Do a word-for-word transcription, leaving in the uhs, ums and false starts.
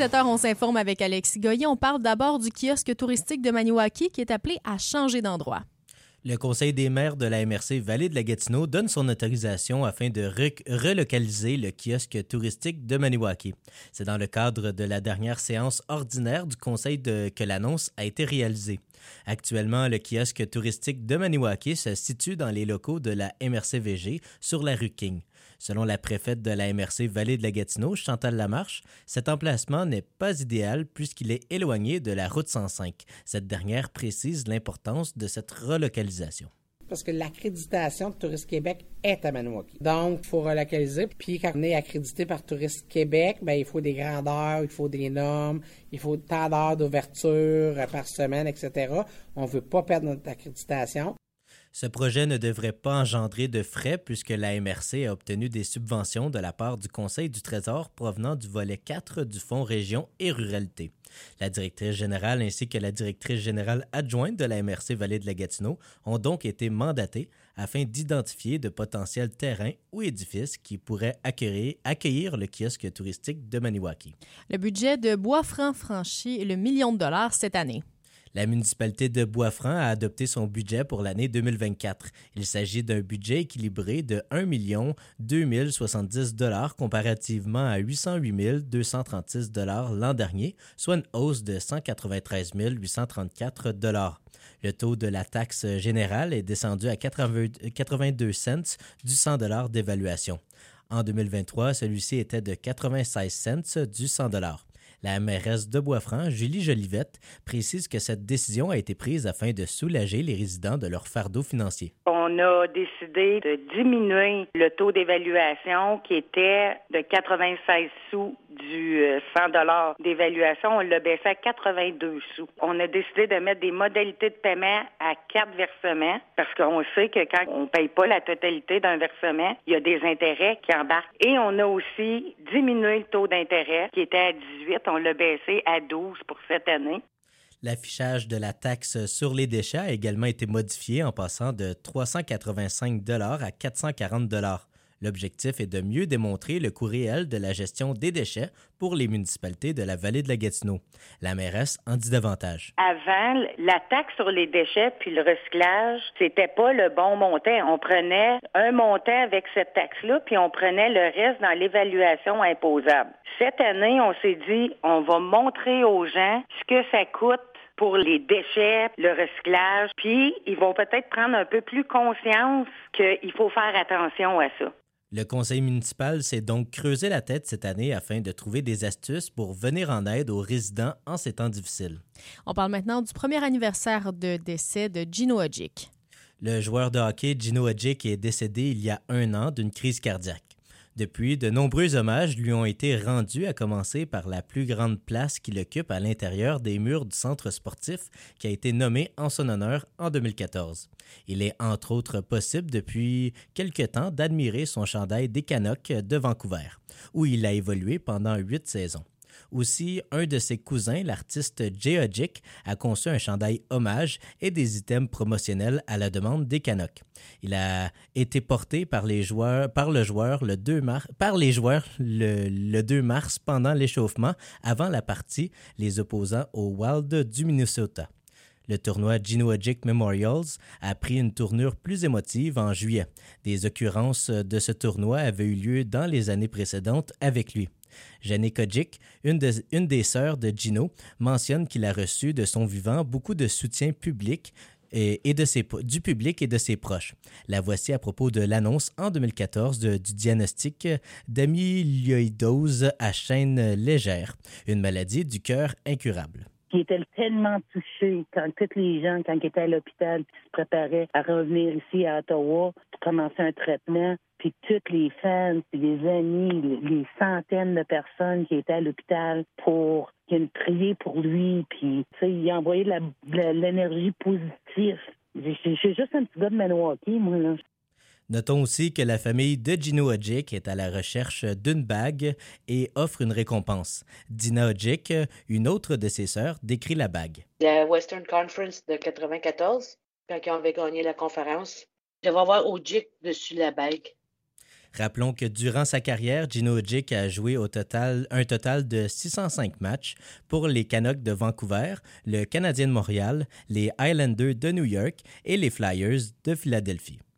dix-sept heures, on s'informe avec Alexis Goyer. On parle d'abord du kiosque touristique de Maniwaki qui est appelé à changer d'endroit. Le Conseil des maires de la M R C Vallée de la Gatineau donne son autorisation afin de re- relocaliser le kiosque touristique de Maniwaki. C'est dans le cadre de la dernière séance ordinaire du Conseil de, que l'annonce a été réalisée. Actuellement, le kiosque touristique de Maniwaki se situe dans les locaux de la M R C V G sur la rue King. Selon la préfète de la M R C Vallée de la Gatineau, Chantal Lamarche, cet emplacement n'est pas idéal puisqu'il est éloigné de la route cent cinq. Cette dernière précise l'importance de cette relocalisation. Parce que l'accréditation de Tourisme Québec est à Maniwaki. Donc, il faut relocaliser. Puis, quand on est accrédité par Tourisme Québec, bien, il faut des grandeurs, il faut des normes, il faut tant d'heures d'ouverture par semaine, et cetera. On ne veut pas perdre notre accréditation. Ce projet ne devrait pas engendrer de frais puisque la M R C a obtenu des subventions de la part du Conseil du Trésor provenant du volet quatre du Fonds Région et Ruralité. La directrice générale ainsi que la directrice générale adjointe de la M R C Vallée de la Gatineau ont donc été mandatées afin d'identifier de potentiels terrains ou édifices qui pourraient accueillir, accueillir le kiosque touristique de Maniwaki. Le budget de Bois-Franc franchit le million de dollars cette année. La municipalité de Bois-Franc a adopté son budget pour l'année deux mille vingt-quatre. Il s'agit d'un budget équilibré de un million deux mille soixante-dix dollars comparativement à huit cent huit mille deux cent trente-six dollars l'an dernier, soit une hausse de cent quatre-vingt-treize mille huit cent trente-quatre dollars. Le taux de la taxe générale est descendu à quatre-vingt-deux cents du cent dollars d'évaluation. En deux mille vingt-trois, celui-ci était de quatre-vingt-seize cents du cent dollars. La mairesse de Bois-Franc, Julie Jolivette, précise que cette décision a été prise afin de soulager les résidents de leur fardeau financier. On a décidé de diminuer le taux d'évaluation qui était de quatre-vingt-seize sous du cent dollars d'évaluation. On l'a baissé à quatre-vingt-deux sous. On a décidé de mettre des modalités de paiement à quatre versements parce qu'on sait que quand on ne paye pas la totalité d'un versement, il y a des intérêts qui embarquent. Et on a aussi diminué le taux d'intérêt qui était à dix-huit. On l'a baissé à douze pour cette année. L'affichage de la taxe sur les déchets a également été modifié en passant de trois cent quatre-vingt-cinq dollars à quatre cent quarante dollars. L'objectif est de mieux démontrer le coût réel de la gestion des déchets pour les municipalités de la Vallée de la Gatineau. La mairesse en dit davantage. Avant, la taxe sur les déchets puis le recyclage, c'était pas le bon montant. On prenait un montant avec cette taxe-là, puis on prenait le reste dans l'évaluation imposable. Cette année, on s'est dit, on va montrer aux gens ce que ça coûte pour les déchets, le recyclage, puis ils vont peut-être prendre un peu plus conscience qu'il faut faire attention à ça. Le conseil municipal s'est donc creusé la tête cette année afin de trouver des astuces pour venir en aide aux résidents en ces temps difficiles. On parle maintenant du premier anniversaire de décès de Gino Odjick. Le joueur de hockey Gino Odjick est décédé il y a un an d'une crise cardiaque. Depuis, de nombreux hommages lui ont été rendus, à commencer par la plus grande place qu'il occupe à l'intérieur des murs du centre sportif qui a été nommé en son honneur en deux mille quatorze. Il est entre autres possible depuis quelque temps d'admirer son chandail des Canucks de Vancouver, où il a évolué pendant huit saisons. Aussi, un de ses cousins, l'artiste Jay Odjick, a conçu un chandail hommage et des items promotionnels à la demande des Canucks. Il a été porté par les joueurs, par le joueur le deux mars, par les joueurs le, le deux mars pendant l'échauffement avant la partie les opposant aux Wild du Minnesota. Le tournoi Gino Odjick Memorials a pris une tournure plus émotive en juillet. Des occurrences de ce tournoi avaient eu lieu dans les années précédentes avec lui. Jannick Odjick, une, de, une des sœurs de Gino, mentionne qu'il a reçu de son vivant beaucoup de soutien public et, et de ses, du public et de ses proches. La voici à propos de l'annonce en deux mille quatorze de, du diagnostic d'amyloïdose à chaîne légère, une maladie du cœur incurable. Qui était tellement touché quand tous les gens, quand ils étaient à l'hôpital, qui se préparaient à revenir ici à Ottawa pour commencer un traitement, puis tous les fans, puis les amis, les centaines de personnes qui étaient à l'hôpital pour qu'ils priaient pour lui, puis tu sais, il a envoyé de, la, de l'énergie positive. Je suis juste un petit gars de Maniwaki, moi, là. Notons aussi que la famille de Gino Odjick est à la recherche d'une bague et offre une récompense. Dina Odjick, une autre de ses sœurs, décrit la bague. La Western Conference de quatre-vingt-quatorze, quand on avait gagné la conférence, je vais avoir Odjick dessus la bague. Rappelons que durant sa carrière, Gino Odjick a joué au total, un total de six cent cinq matchs pour les Canucks de Vancouver, le Canadien de Montréal, les Islanders de New York et les Flyers de Philadelphie.